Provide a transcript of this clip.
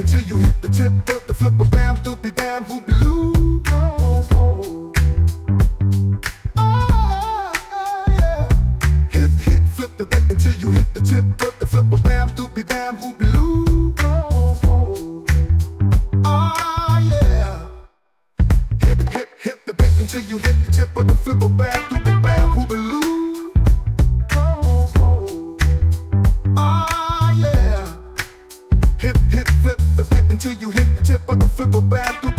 until you hit the tip of the flipper. Bam, doopy, bam, whoopie loo. Yeah. Hit, flip the back until you hit the tip of the flipper. Bam, doopy, bam, whoopie loo. Yeah. Hit the back until you hit the tip of the flipper. Bam, doopy, bam, whoopie loo. Yeah. Hit, flip the back until you hit the tip of the flipper. Bam,